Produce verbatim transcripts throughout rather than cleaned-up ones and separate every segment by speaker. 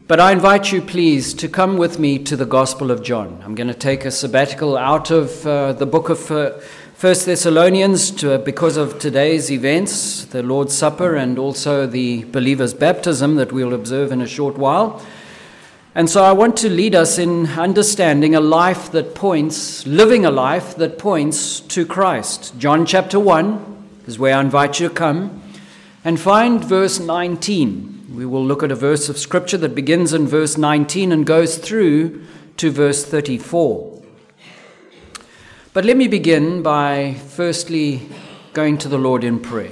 Speaker 1: But I invite you, please, to come with me to the Gospel of John. I'm going to take a sabbatical out of uh, the book of uh, First Thessalonians to, because of today's events, the Lord's Supper, and also the believer's baptism that we'll observe in a short while. And so I want to lead us in understanding a life that points, living a life that points to Christ. John chapter one is where I invite you to come and find verse nineteen. We will look at a verse of Scripture that begins in verse nineteen and goes through to verse thirty-four. But let me begin by firstly going to the Lord in prayer.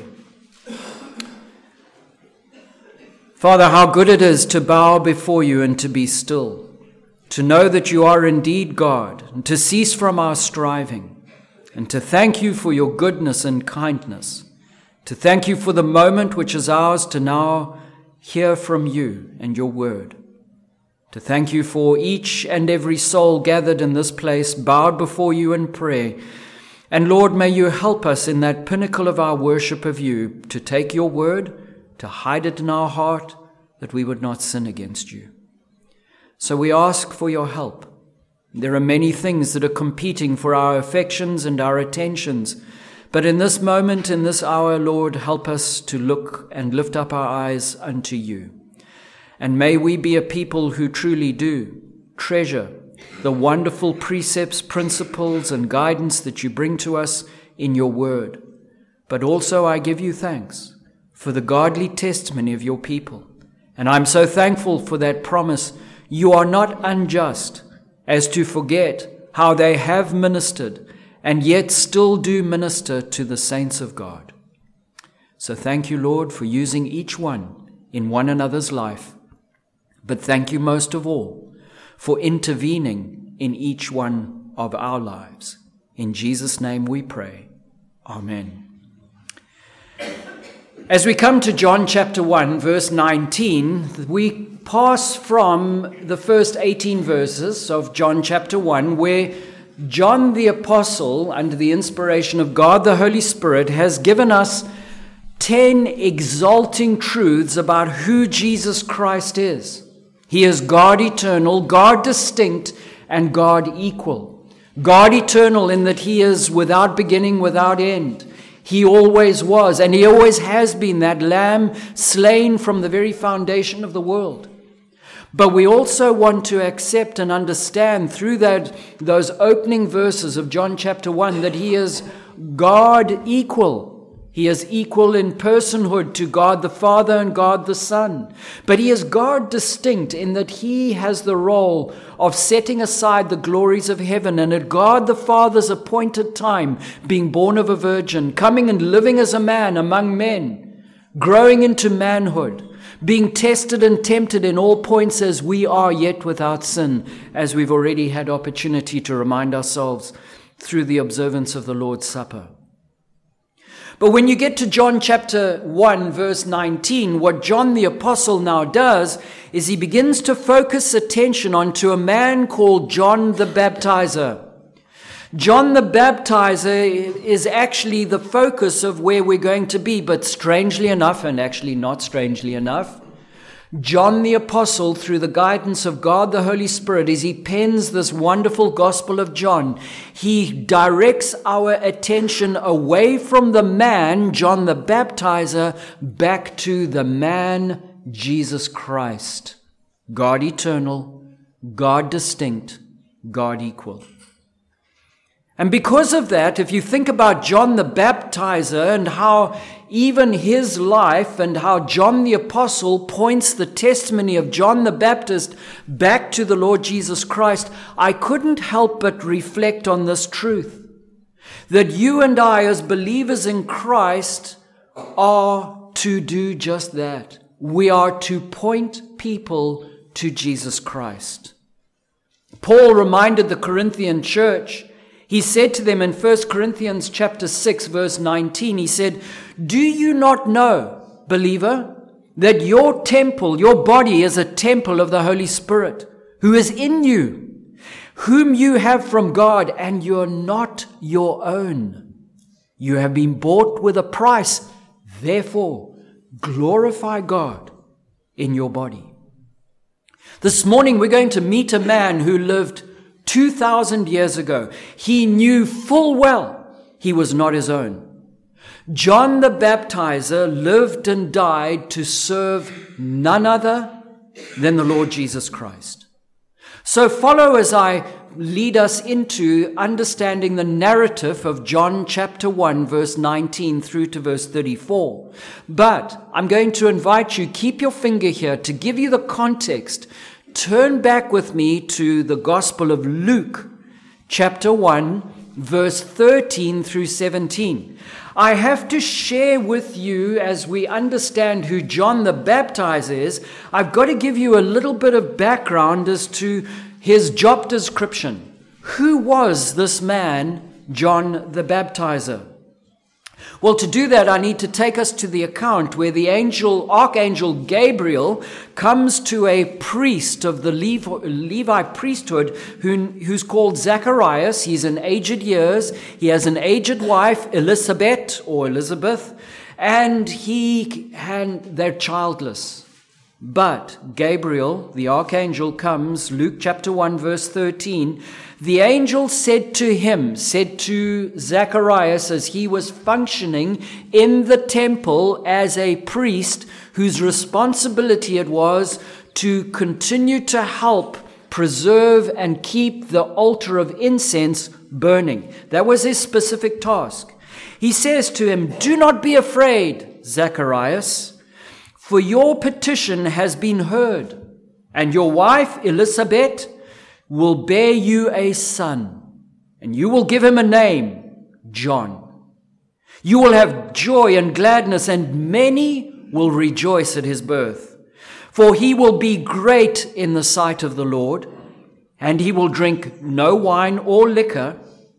Speaker 1: Father, how good it is to bow before you and to be still, to know that you are indeed God, and to cease from our striving, and to thank you for your goodness and kindness, to thank you for the moment which is ours to now hear from you and your word, to thank you for each and every soul gathered in this place, bowed before you in prayer. And Lord, may you help us in that pinnacle of our worship of you to take your word, to hide it in our heart, that we would not sin against you. So we ask for your help. There are many things that are competing for our affections and our attentions, but in this moment, in this hour, Lord, help us to look and lift up our eyes unto you. And may we be a people who truly do treasure the wonderful precepts, principles, and guidance that you bring to us in your word. But also I give you thanks for the godly testimony of your people. And I'm so thankful for that promise. You are not unjust as to forget how they have ministered and yet still do minister to the saints of God. So thank you, Lord, for using each one in one another's life. But thank you most of all for intervening in each one of our lives. In Jesus' name we pray. Amen. As we come to John chapter one, verse nineteen, we pass from the first eighteen verses of John chapter one, where John the Apostle, under the inspiration of God the Holy Spirit, has given us ten exalting truths about who Jesus Christ is. He is God eternal, God distinct, and God equal. God eternal in that he is without beginning, without end. He always was, and he always has been that lamb slain from the very foundation of the world. But we also want to accept and understand through that those opening verses of John chapter one that he is God equal. He is equal in personhood to God the Father and God the Son. But he is God distinct in that he has the role of setting aside the glories of heaven and at God the Father's appointed time, being born of a virgin, coming and living as a man among men, growing into manhood, being tested and tempted in all points as we are, yet without sin, as we've already had opportunity to remind ourselves through the observance of the Lord's Supper. But when you get to John chapter one, verse nineteen, what John the Apostle now does is he begins to focus attention onto a man called John the Baptizer. John the Baptizer is actually the focus of where we're going to be, but strangely enough, and actually not strangely enough, John the Apostle, through the guidance of God the Holy Spirit, as he pens this wonderful Gospel of John, he directs our attention away from the man, John the Baptizer, back to the man, Jesus Christ. God eternal, God distinct, God equal. And because of that, if you think about John the Baptizer and how even his life and how John the Apostle points the testimony of John the Baptist back to the Lord Jesus Christ, I couldn't help but reflect on this truth, that you and I as believers in Christ are to do just that. We are to point people to Jesus Christ. Paul reminded the Corinthian church, he said to them in First Corinthians chapter six, verse nineteen, he said, "Do you not know, believer, that your temple, your body is a temple of the Holy Spirit, who is in you, whom you have from God, and you're not your own. You have been bought with a price. Therefore, glorify God in your body." This morning we're going to meet a man who lived two thousand years ago. He knew full well he was not his own. John the Baptizer lived and died to serve none other than the Lord Jesus Christ. So follow as I lead us into understanding the narrative of John chapter one, verse nineteen through to verse thirty-four. But I'm going to invite you, keep your finger here to give you the context. Turn back with me to the Gospel of Luke chapter one, verse thirteen through seventeen. I have to share with you, as we understand who John the Baptizer is, I've got to give you a little bit of background as to his job description. Who was this man, John the Baptizer? Well, to do that, I need to take us to the account where the angel, Archangel Gabriel, comes to a priest of the Levi, Levi priesthood who, who's called Zacharias. He's in aged years. He has an aged wife, Elizabeth or Elizabeth, and he and they're childless. But Gabriel, the archangel, comes, Luke chapter one, verse thirteen. The angel said to him, said to Zacharias as he was functioning in the temple as a priest whose responsibility it was to continue to help preserve and keep the altar of incense burning. That was his specific task. He says to him, "Do not be afraid, Zacharias, for your petition has been heard, and your wife Elizabeth will bear you a son, and you will give him a name, John. You will have joy and gladness, and many will rejoice at his birth. For he will be great in the sight of the Lord, and he will drink no wine or liquor,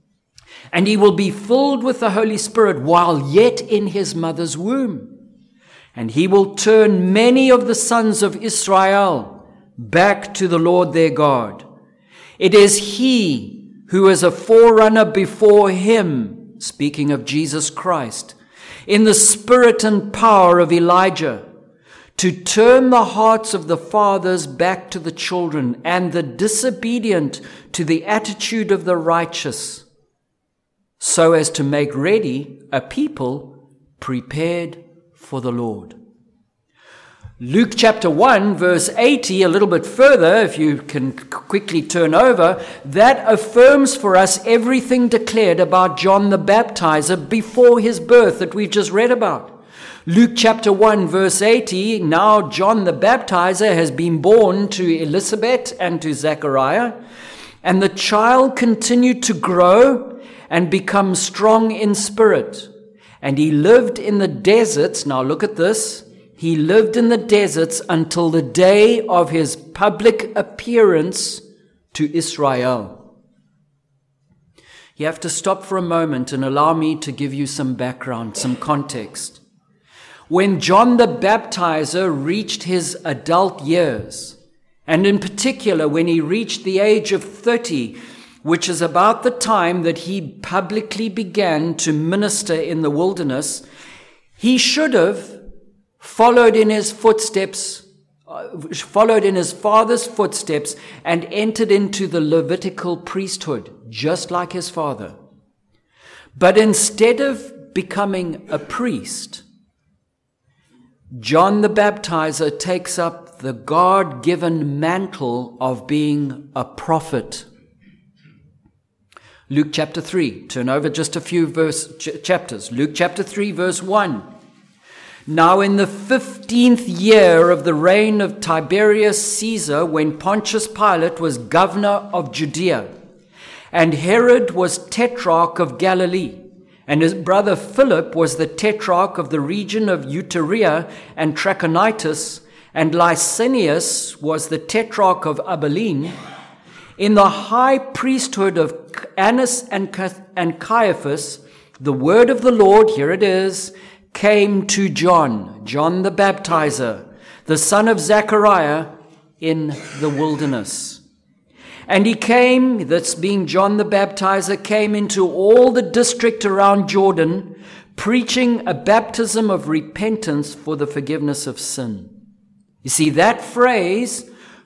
Speaker 1: and he will be filled with the Holy Spirit while yet in his mother's womb. And he will turn many of the sons of Israel back to the Lord their God. It is he who is a forerunner before him," speaking of Jesus Christ, "in the spirit and power of Elijah, to turn the hearts of the fathers back to the children and the disobedient to the attitude of the righteous, so as to make ready a people prepared for the Lord." Luke chapter one, verse eighty, a little bit further, if you can quickly turn over, that affirms for us everything declared about John the Baptizer before his birth that we've just read about. Luke chapter one, verse eighty, now John the Baptizer has been born to Elizabeth and to Zechariah, and the child continued to grow and become strong in spirit. And he lived in the deserts. Now look at this. He lived in the deserts until the day of his public appearance to Israel. You have to stop for a moment and allow me to give you some background, some context. When John the Baptizer reached his adult years, and in particular when he reached the age of thirty, which is about the time that he publicly began to minister in the wilderness, he should have followed in his footsteps, uh, followed in his father's footsteps and entered into the Levitical priesthood, just like his father. But instead of becoming a priest, John the Baptizer takes up the God-given mantle of being a prophet. Luke chapter three, turn over just a few verse ch- chapters. Luke chapter three, verse one. Now in the fifteenth year of the reign of Tiberius Caesar, when Pontius Pilate was governor of Judea, and Herod was tetrarch of Galilee, and his brother Philip was the tetrarch of the region of Iturea and Trachonitis, and Lysanias was the tetrarch of Abilene, in the high priesthood of Annas and Caiaphas, the word of the Lord, here it is, came to John, John the Baptizer, the son of Zechariah, in the wilderness. And he came, that's being John the Baptizer, came into all the district around Jordan, preaching a baptism of repentance for the forgiveness of sin. You see, that phrase,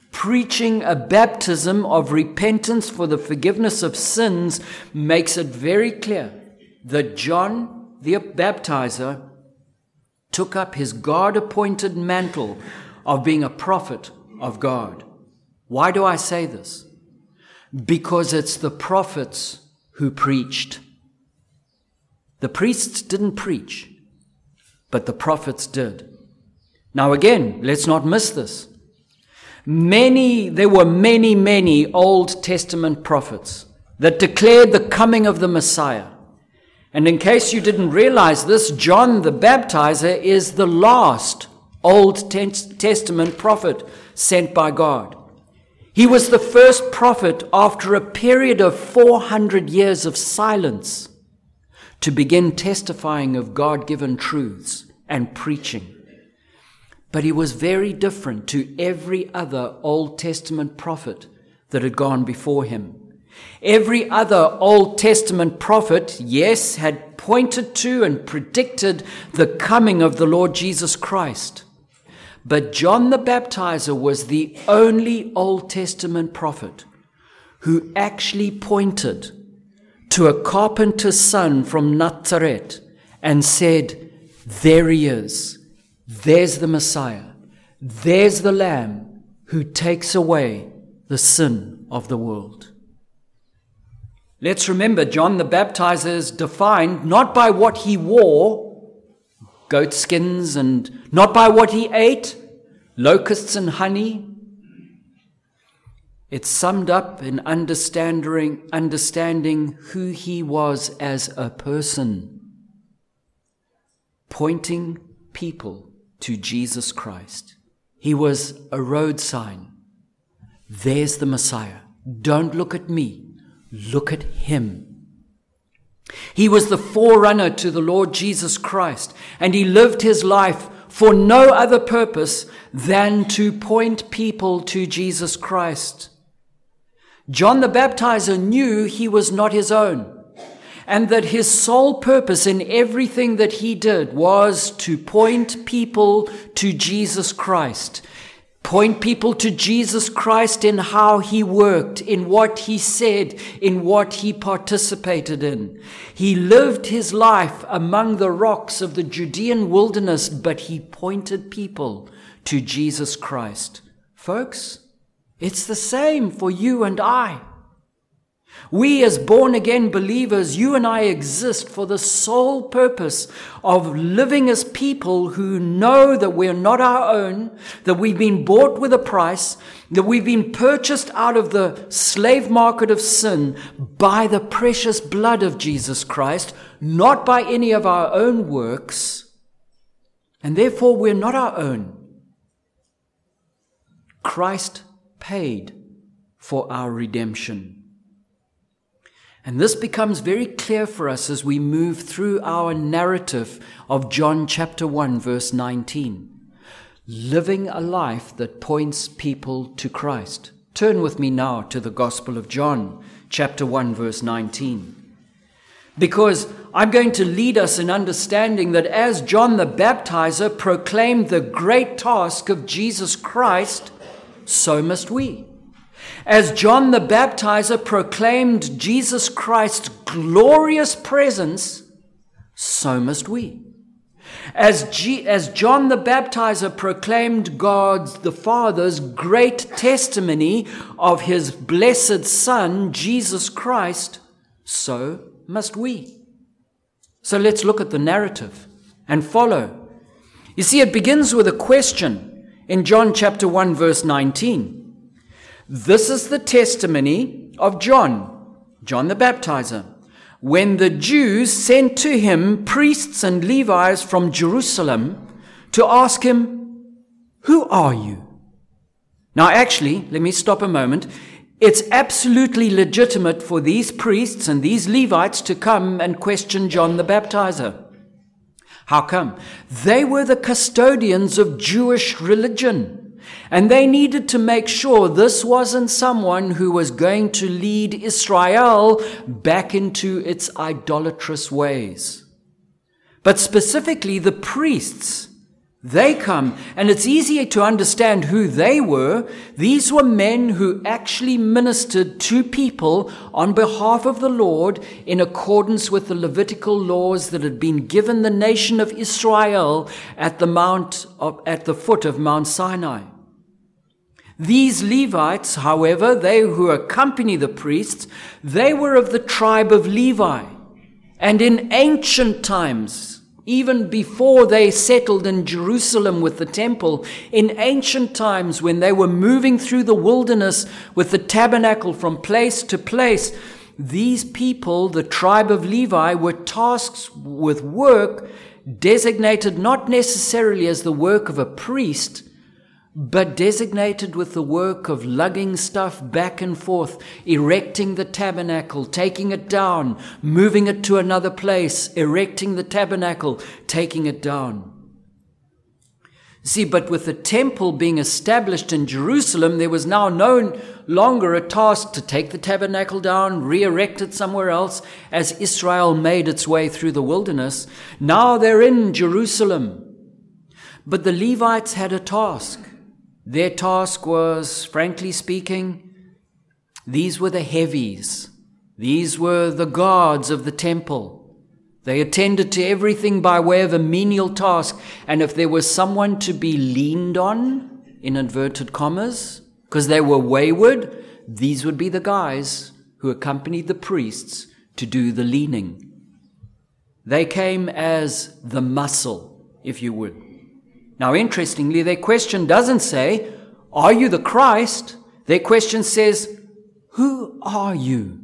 Speaker 1: preaching a baptism of repentance for the forgiveness of sins, makes it very clear that John the baptizer took up his God-appointed mantle of being a prophet of God. Why do I say this? Because it's the prophets who preached. The priests didn't preach, but the prophets did. Now again, let's not miss this. Many, there were many, many Old Testament prophets that declared the coming of the Messiah. And in case you didn't realize this, John the Baptizer is the last Old Testament prophet sent by God. He was the first prophet after a period of four hundred years of silence to begin testifying of God-given truths and preaching. But he was very different to every other Old Testament prophet that had gone before him. Every other Old Testament prophet, yes, had pointed to and predicted the coming of the Lord Jesus Christ. But John the Baptizer was the only Old Testament prophet who actually pointed to a carpenter's son from Nazareth and said, there he is. There's the Messiah. There's the Lamb who takes away the sin of the world. Let's remember, John the Baptizer is defined not by what he wore, goat skins, and not by what he ate, locusts and honey. It's summed up in understanding, understanding who he was as a person, pointing people to Jesus Christ. He was a road sign. There's the Messiah. Don't look at me. Look at him. He was the forerunner to the Lord Jesus Christ, and he lived his life for no other purpose than to point people to Jesus Christ. John the Baptizer knew he was not his own, and that his sole purpose in everything that he did was to point people to Jesus Christ. Point people to Jesus Christ in how he worked, in what he said, in what he participated in. He lived his life among the rocks of the Judean wilderness, but he pointed people to Jesus Christ. Folks, it's the same for you and I. We as born-again believers, you and I exist for the sole purpose of living as people who know that we're not our own, that we've been bought with a price, that we've been purchased out of the slave market of sin by the precious blood of Jesus Christ, not by any of our own works, and therefore we're not our own. Christ paid for our redemption. And this becomes very clear for us as we move through our narrative of John chapter one, verse nineteen. Living a life that points people to Christ. Turn with me now to the Gospel of John, chapter one, verse nineteen. Because I'm going to lead us in understanding that as John the Baptizer proclaimed the great task of Jesus Christ, so must we. As John the Baptizer proclaimed Jesus Christ's glorious presence, so must we. As, G- as John the Baptizer proclaimed God the Father's great testimony of his blessed Son, Jesus Christ, so must we. So let's look at the narrative and follow. You see, it begins with a question in John chapter one, verse nineteen. This is the testimony of John, John the Baptizer, when the Jews sent to him priests and Levites from Jerusalem to ask him, "Who are you?" Now, actually, let me stop a moment. It's absolutely legitimate for these priests and these Levites to come and question John the Baptizer. How come? They were the custodians of Jewish religion. And they needed to make sure this wasn't someone who was going to lead Israel back into its idolatrous ways. But specifically the priests, They come, and it's easier to understand who they were. These were men who actually ministered to people on behalf of the Lord in accordance with the Levitical laws that had been given the nation of Israel at the mount of, at the foot of Mount Sinai. These Levites, however, they who accompany the priests, they were of the tribe of Levi. And in ancient times, even before they settled in Jerusalem with the temple, in ancient times when they were moving through the wilderness with the tabernacle from place to place, these people, the tribe of Levi, were tasked with work designated not necessarily as the work of a priest, but designated with the work of lugging stuff back and forth, erecting the tabernacle, taking it down, moving it to another place, erecting the tabernacle, taking it down. See, but with the temple being established in Jerusalem, there was now no longer a task to take the tabernacle down, re-erect it somewhere else, as Israel made its way through the wilderness. Now they're in Jerusalem. But the Levites had a task. Their task was, frankly speaking, these were the heavies. These were the guards of the temple. They attended to everything by way of a menial task. And if there was someone to be leaned on, in inverted commas, because they were wayward, these would be the guys who accompanied the priests to do the leaning. They came as the muscle, if you would. Now, interestingly, their question doesn't say, "Are you the Christ?" Their question says, "Who are you?"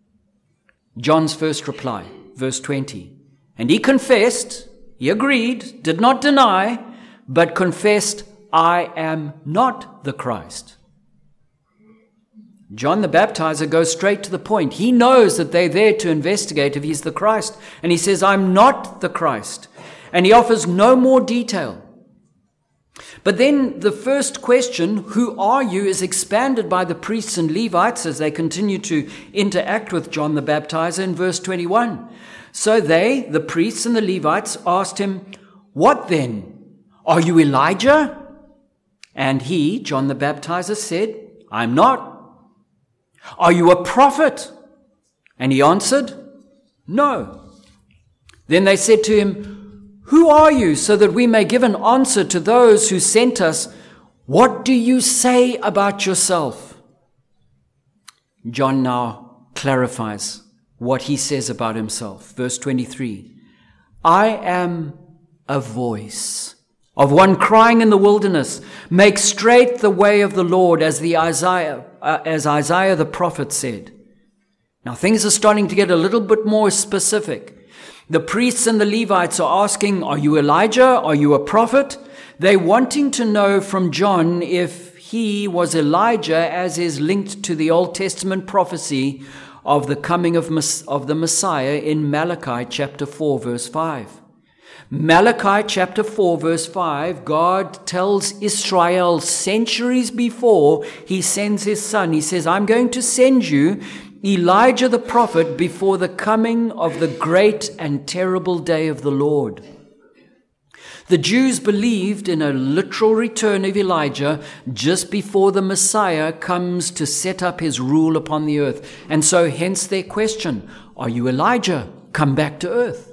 Speaker 1: John's first reply, verse twenty. And he confessed, he agreed, did not deny, but confessed, "I am not the Christ." John the Baptizer goes straight to the point. He knows that they're there to investigate if he's the Christ. And he says, "I'm not the Christ." And he offers no more detail. But then the first question, "Who are you?" is expanded by the priests and Levites as they continue to interact with John the Baptizer in verse twenty-one. So they, the priests and the Levites, asked him, "What then? Are you Elijah?" And he, John the Baptizer, said, "I'm not." "Are you a prophet?" And he answered, "No." Then they said to him, "Who are you, so that we may give an answer to those who sent us? What do you say about yourself?" John now clarifies what he says about himself. Verse twenty-three, "I am a voice of one crying in the wilderness, make straight the way of the Lord, as the Isaiah, uh, as Isaiah the prophet said." Now things are starting to get a little bit more specific. The priests and the Levites are asking, "Are you Elijah? Are you a prophet?" They're wanting to know from John if he was Elijah, as is linked to the Old Testament prophecy of the coming of, of the Messiah in Malachi chapter four, verse five. Malachi chapter four, verse five, God tells Israel centuries before he sends his son. He says, "I'm going to send you Elijah the prophet before the coming of the great and terrible day of the Lord." The Jews believed in a literal return of Elijah just before the Messiah comes to set up his rule upon the earth. And so hence their question, "Are you Elijah? Come back to earth."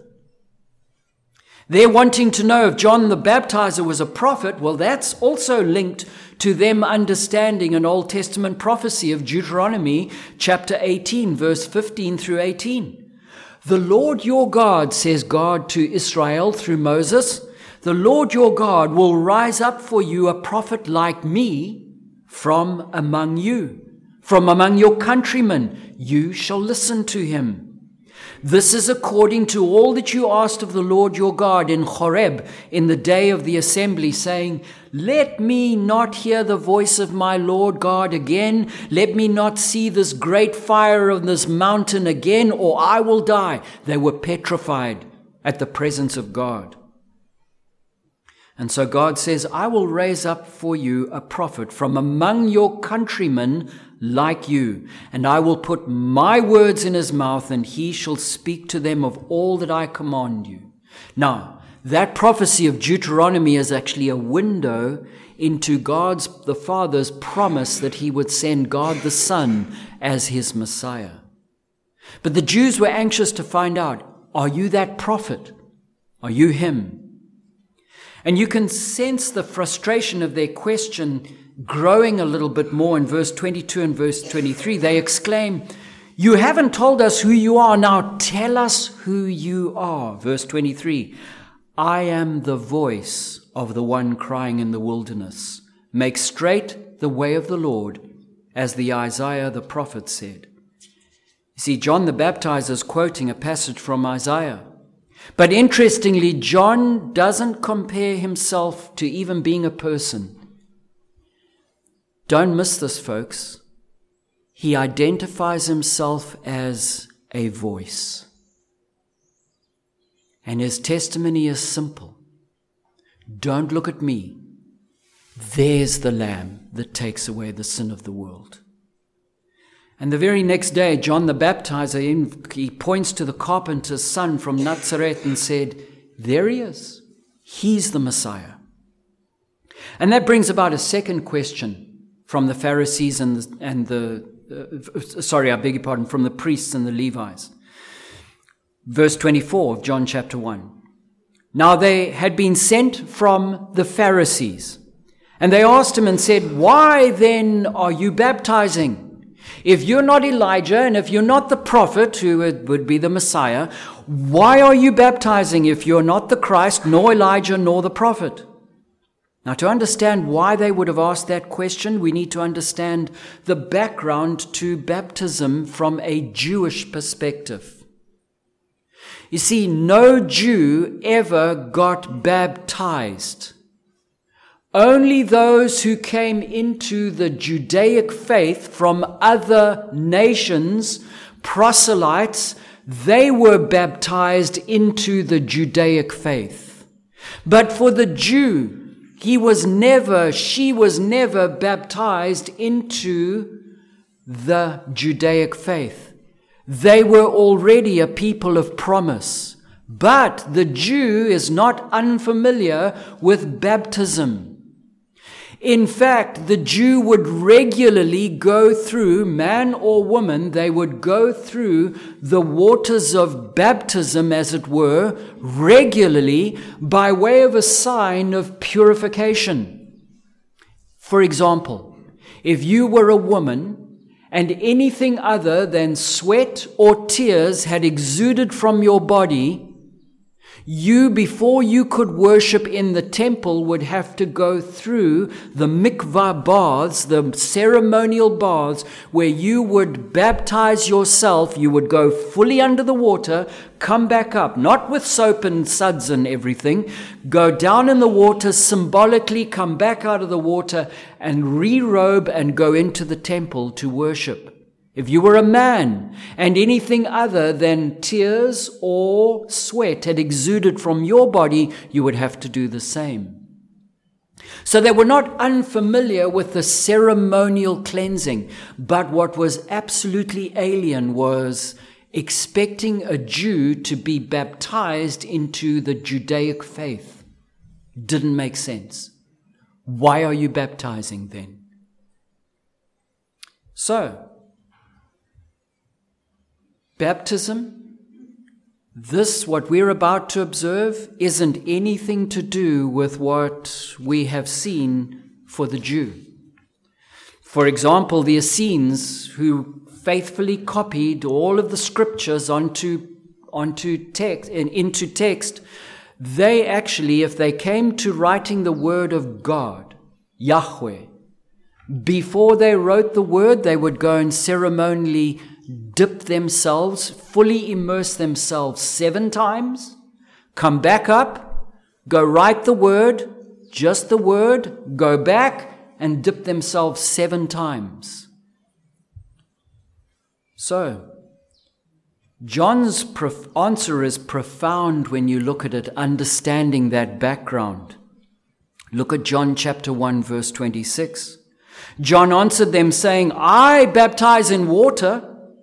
Speaker 1: They're wanting to know if John the Baptizer was a prophet. Well, that's also linked to them understanding an Old Testament prophecy of Deuteronomy chapter eighteen, verse fifteen through eighteen. "The Lord your God," says God to Israel through Moses, "the Lord your God will rise up for you a prophet like me from among you, from among your countrymen. You shall listen to him. This is according to all that you asked of the Lord your God in Horeb in the day of the assembly, saying, 'Let me not hear the voice of my Lord God again. Let me not see this great fire on this mountain again, or I will die.' They were petrified at the presence of God. And so God says, "I will raise up for you a prophet from among your countrymen like you, and I will put my words in his mouth, and he shall speak to them of all that I command you." Now, that prophecy of Deuteronomy is actually a window into God's, the Father's promise that he would send God the Son as his Messiah. But the Jews were anxious to find out, are you that prophet? Are you him? And you can sense the frustration of their question growing a little bit more in verse twenty-two and verse twenty-three. They exclaim, you haven't told us who you are. Now tell us who you are. Verse twenty-three, I am the voice of the one crying in the wilderness. Make straight the way of the Lord, as the Isaiah the prophet said. You see, John the Baptizer is quoting a passage from Isaiah. But interestingly, John doesn't compare himself to even being a person. Don't miss this, folks. He identifies himself as a voice. And his testimony is simple. Don't look at me. There's the Lamb that takes away the sin of the world. And the very next day, John the Baptizer, he points to the carpenter's son from Nazareth and said, there he is. He's the Messiah. And that brings about a second question from the Pharisees and the, and the uh, sorry, I beg your pardon, from the priests and the Levites. Verse twenty-four of John chapter one. Now they had been sent from the Pharisees, and they asked him and said, why then are you baptizing? If you're not Elijah, and if you're not the prophet who would be the Messiah, why are you baptizing if you're not the Christ, nor Elijah, nor the prophet? Now, to understand why they would have asked that question, we need to understand the background to baptism from a Jewish perspective. You see, no Jew ever got baptized. Only those who came into the Judaic faith from other nations, proselytes, they were baptized into the Judaic faith. But for the Jew, he was never, she was never baptized into the Judaic faith. They were already a people of promise. But the Jew is not unfamiliar with baptism. In fact, the Jew would regularly go through, man or woman, they would go through the waters of baptism, as it were, regularly by way of a sign of purification. For example, if you were a woman and anything other than sweat or tears had exuded from your body, you, before you could worship in the temple, would have to go through the mikvah baths, the ceremonial baths, where you would baptize yourself. You would go fully under the water, come back up, not with soap and suds and everything, go down in the water, symbolically come back out of the water and re-robe and go into the temple to worship. If you were a man and anything other than tears or sweat had exuded from your body, you would have to do the same. So they were not unfamiliar with the ceremonial cleansing, but what was absolutely alien was expecting a Jew to be baptized into the Judaic faith. Didn't make sense. Why are you baptizing then? So, baptism, this, what we're about to observe, isn't anything to do with what we have seen for the Jew. For example, the Essenes, who faithfully copied all of the scriptures onto, onto text, and into text, they actually, if they came to writing the word of God, Yahweh, before they wrote the word, they would go and ceremonially dip themselves, fully immerse themselves seven times, come back up, go write the word, just the word, go back and dip themselves seven times. So, John's prof- answer is profound when you look at it, understanding that background. Look at John chapter one, verse twenty-six. John answered them saying, I baptize in water,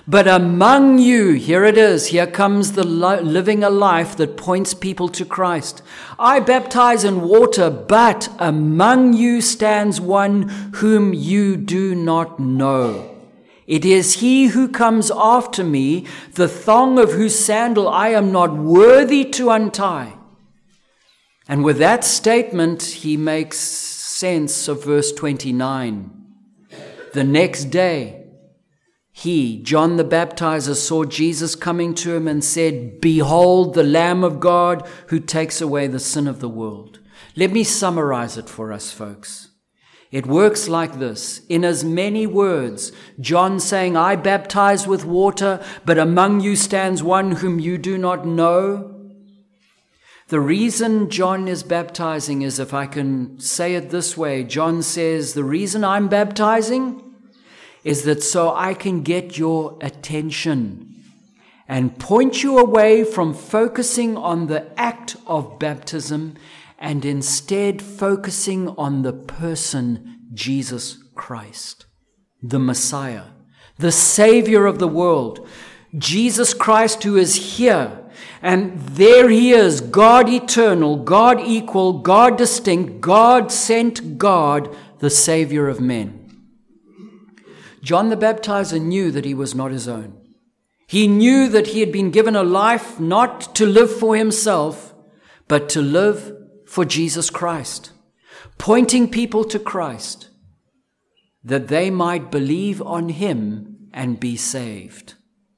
Speaker 1: But among you, here it is, here comes the li- living a life that points people to Christ. I baptize in water, but among you stands one whom you do not know. It is he who comes after me, the thong of whose sandal I am not worthy to untie. And with that statement, he makes sense of verse twenty-nine. The next day, he, John the Baptizer, saw Jesus coming to him and said, "Behold, the Lamb of God who takes away the sin of the world." Let me summarize it for us, folks. It works like this. In as many words, John saying, I baptize with water, but among you stands one whom you do not know. The reason John is baptizing is, if I can say it this way, John says, the reason I'm baptizing is that so I can get your attention and point you away from focusing on the act of baptism and instead focusing on the person, Jesus Christ, the Messiah, the Savior of the world. Jesus Christ, who is here, and there he is, God eternal, God equal, God distinct, God sent God, the Savior of men. John the Baptizer knew that he was not his own. He knew that he had been given a life not to live for himself, but to live for Jesus Christ, pointing people to Christ, that they might believe on him and be saved.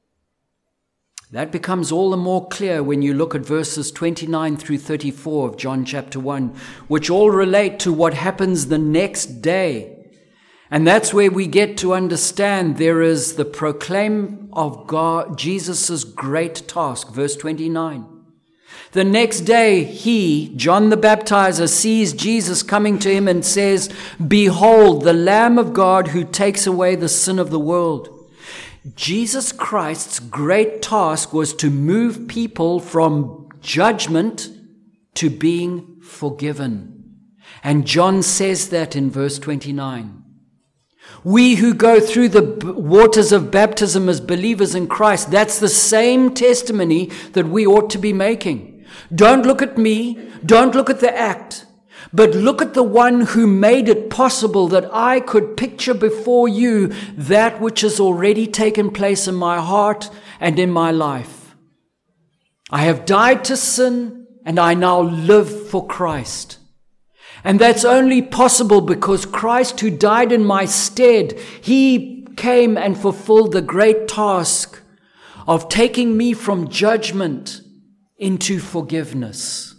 Speaker 1: That becomes all the more clear when you look at verses twenty-nine through thirty-four of John chapter one, which all relate to what happens the next day. And that's where we get to understand there is the proclaim of God, Jesus' great task, verse twenty-nine. The next day, he, John the Baptizer, sees Jesus coming to him and says, "Behold, the Lamb of God who takes away the sin of the world." Jesus Christ's great task was to move people from judgment to being forgiven. And John says that in verse twenty-nine. We who go through the b- waters of baptism as believers in Christ, that's the same testimony that we ought to be making. Don't look at me, don't look at the act, but look at the one who made it possible that I could picture before you that which has already taken place in my heart and in my life. I have died to sin and I now live for Christ. And that's only possible because Christ, who died in my stead, he came and fulfilled the great task of taking me from judgment into forgiveness.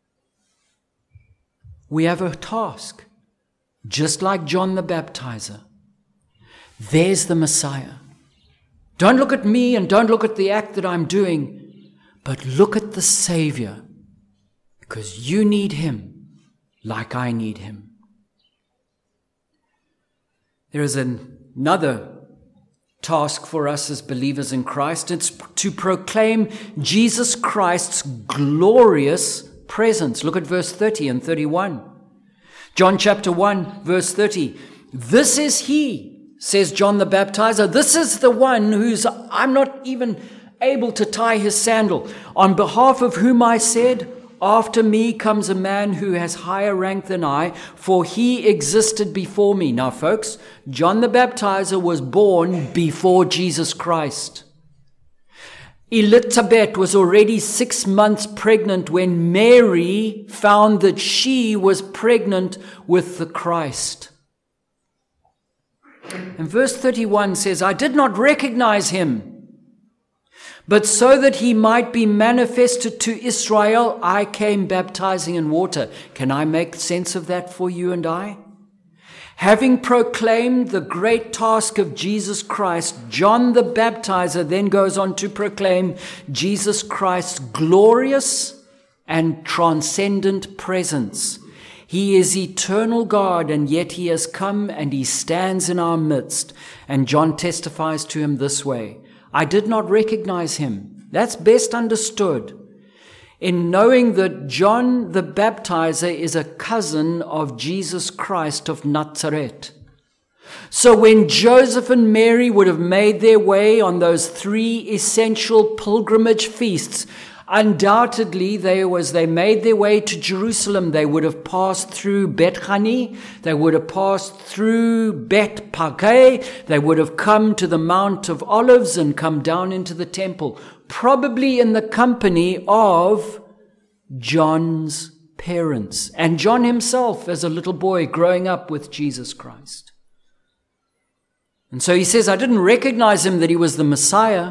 Speaker 1: We have a task, just like John the Baptizer. There's the Messiah. Don't look at me and don't look at the act that I'm doing, but look at the Savior, because you need him like I need him. There is an, another task for us as believers in Christ. It's to proclaim Jesus Christ's glorious presence. Look at verse thirty and thirty-one. John chapter one, verse thirty. This is he, says John the Baptizer. This is the one who's, I'm not even able to tie his sandal, on behalf of whom I said, after me comes a man who has higher rank than I, for he existed before me. Now, folks, John the Baptizer was born before Jesus Christ. Elizabeth was already six months pregnant when Mary found that she was pregnant with the Christ. And verse thirty-one says, I did not recognize him, but so that he might be manifested to Israel, I came baptizing in water. Can I make sense of that for you and I? Having proclaimed the great task of Jesus Christ, John the Baptizer then goes on to proclaim Jesus Christ's glorious and transcendent presence. He is eternal God, and yet he has come and he stands in our midst. And John testifies to him this way. I did not recognize him. That's best understood in knowing that John the Baptizer is a cousin of Jesus Christ of Nazareth. So when Joseph and Mary would have made their way on those three essential pilgrimage feasts, undoubtedly, they, as they made their way to Jerusalem, they would have passed through Bethany, they would have passed through Bethphage, they would have come to the Mount of Olives and come down into the temple, probably in the company of John's parents and John himself as a little boy growing up with Jesus Christ. And so he says, I didn't recognize him that he was the Messiah,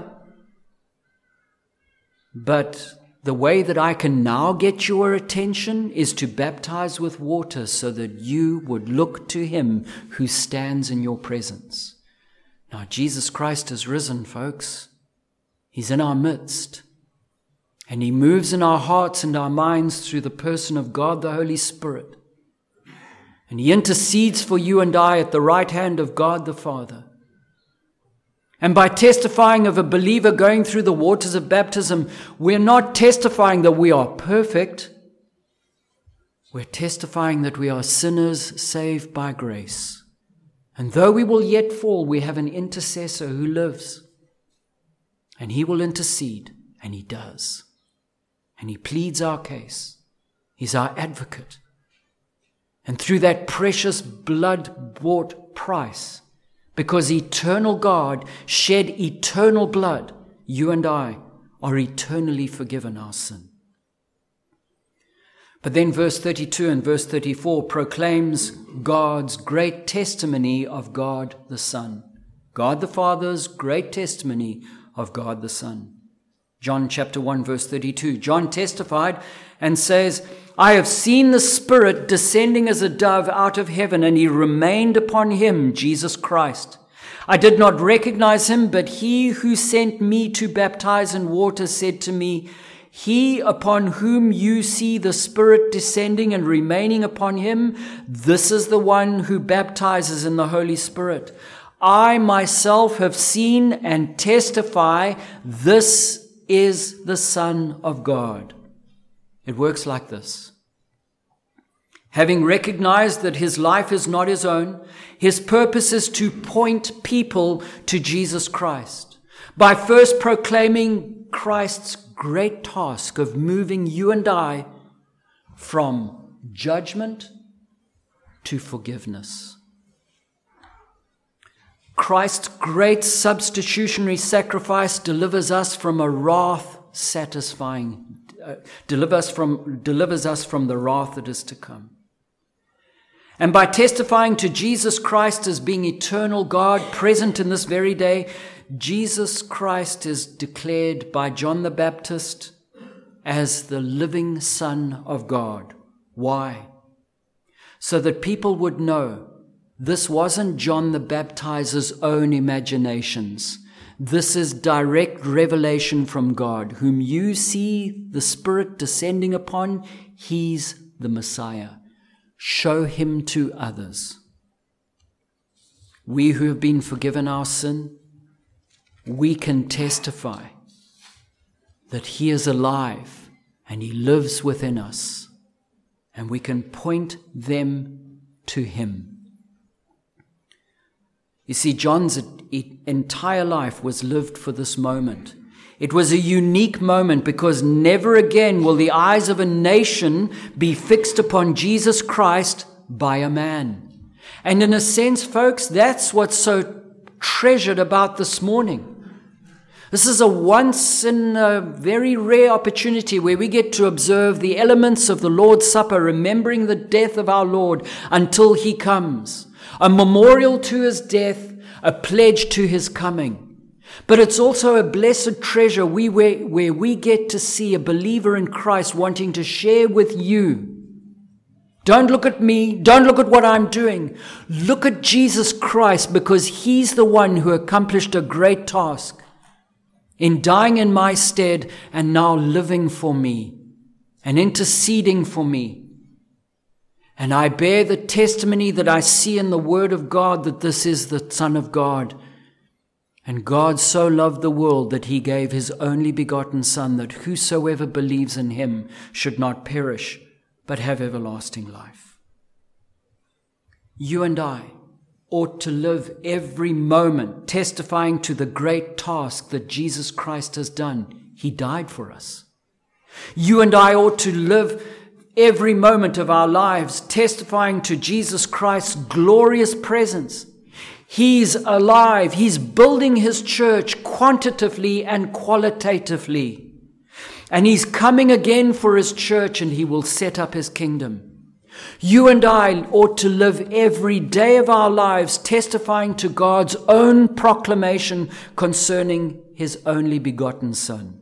Speaker 1: but the way that I can now get your attention is to baptize with water so that you would look to him who stands in your presence. Now, Jesus Christ has risen, folks. He's in our midst. And he moves in our hearts and our minds through the person of God, the Holy Spirit. And he intercedes for you and I at the right hand of God the Father. And by testifying of a believer going through the waters of baptism, we're not testifying that we are perfect. We're testifying that we are sinners saved by grace. And though we will yet fall, we have an intercessor who lives. And he will intercede, and he does. And he pleads our case. He's our advocate. And through that precious blood-bought price, because eternal God shed eternal blood, you and I are eternally forgiven our sin. But then verse thirty-two and verse thirty-four proclaims God's great testimony of God the Son. God the Father's great testimony of God the Son. John chapter one, verse thirty-two. John testified and says, I have seen the Spirit descending as a dove out of heaven, and he remained upon him, Jesus Christ. I did not recognize him, but he who sent me to baptize in water said to me, he upon whom you see the Spirit descending and remaining upon him, this is the one who baptizes in the Holy Spirit. I myself have seen and testify, this is the Son of God. It works like this. Having recognized that his life is not his own, his purpose is to point people to Jesus Christ by first proclaiming Christ's great task of moving you and I from judgment to forgiveness. Christ's great substitutionary sacrifice delivers us from a wrath satisfying, uh, delivers from, delivers us from the wrath that is to come. And by testifying to Jesus Christ as being eternal God present in this very day, Jesus Christ is declared by John the Baptist as the living Son of God. Why? So that people would know this wasn't John the Baptizer's own imaginations. This is direct revelation from God, whom you see the Spirit descending upon. He's the Messiah. Show him to others. We who have been forgiven our sin, we can testify that he is alive and he lives within us, and we can point them to him. You see, John's entire life was lived for this moment. It was a unique moment because never again will the eyes of a nation be fixed upon Jesus Christ by a man. And in a sense, folks, that's what's so treasured about this morning. This is a once in a very rare opportunity where we get to observe the elements of the Lord's Supper, remembering the death of our Lord until he comes. A memorial to his death, a pledge to his coming. But it's also a blessed treasure we, where, where we get to see a believer in Christ wanting to share with you. Don't look at me. Don't look at what I'm doing. Look at Jesus Christ, because he's the one who accomplished a great task in dying in my stead and now living for me and interceding for me. And I bear the testimony that I see in the Word of God that this is the Son of God. And God so loved the world that he gave his only begotten Son, that whosoever believes in him should not perish, but have everlasting life. You and I, ought to live every moment testifying to the great task that Jesus Christ has done. He died for us. You and I ought to live every moment of our lives testifying to Jesus Christ's glorious presence. He's alive. He's building his church quantitatively and qualitatively. And he's coming again for his church, and he will set up his kingdom. You and I ought to live every day of our lives testifying to God's own proclamation concerning his only begotten Son.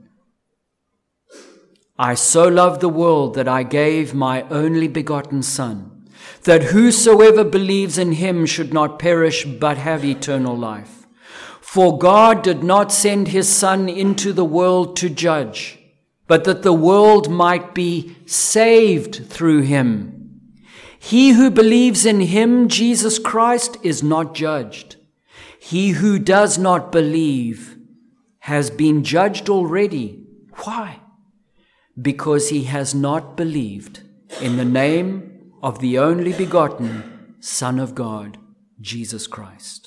Speaker 1: I so loved the world that I gave my only begotten Son, that whosoever believes in him should not perish but have eternal life. For God did not send his Son into the world to judge, but that the world might be saved through him. He who believes in him, Jesus Christ, is not judged. He who does not believe has been judged already. Why? Because he has not believed in the name of the only begotten Son of God, Jesus Christ.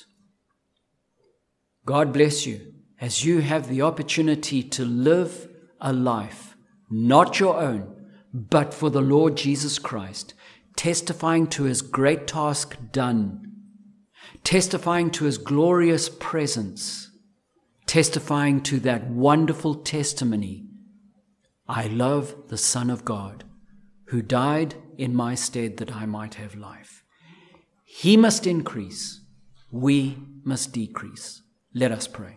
Speaker 1: God bless you as you have the opportunity to live a life, not your own, but for the Lord Jesus Christ, testifying to his great task done, testifying to his glorious presence, testifying to that wonderful testimony. I love the Son of God, who died in my stead that I might have life. He must increase, we must decrease. Let us pray.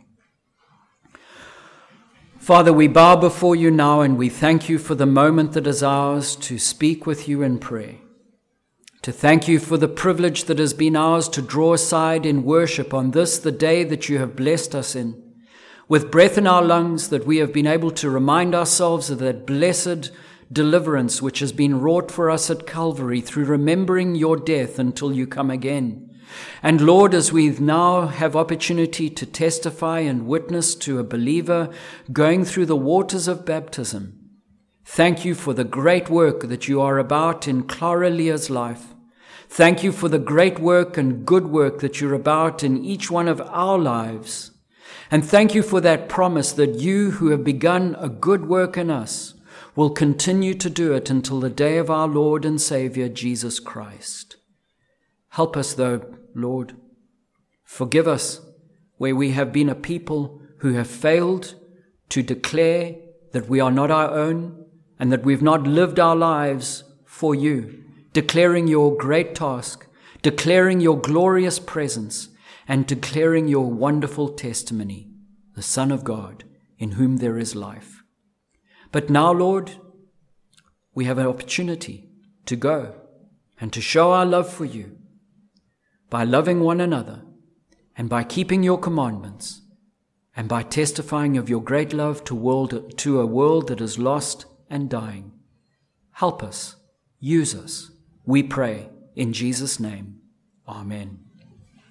Speaker 1: Father, we bow before you now, and we thank you for the moment that is ours to speak with you in prayer. To thank you for the privilege that has been ours to draw aside in worship on this, the day that you have blessed us in. With breath in our lungs, that we have been able to remind ourselves of that blessed deliverance which has been wrought for us at Calvary through remembering your death until you come again. And Lord, as we now have opportunity to testify and witness to a believer going through the waters of baptism, thank you for the great work that you are about in Clara Leah's life. Thank you for the great work and good work that you're about in each one of our lives. And thank you for that promise that you who have begun a good work in us will continue to do it until the day of our Lord and Savior, Jesus Christ. Help us, though, Lord. Forgive us where we have been a people who have failed to declare that we are not our own and that we've not lived our lives for you, declaring your great task, declaring your glorious presence, and declaring your wonderful testimony, the Son of God, in whom there is life. But now, Lord, we have an opportunity to go and to show our love for you by loving one another and by keeping your commandments and by testifying of your great love to, world, to a world that is lost and dying. Help us, use us, we pray, in Jesus' name. Amen.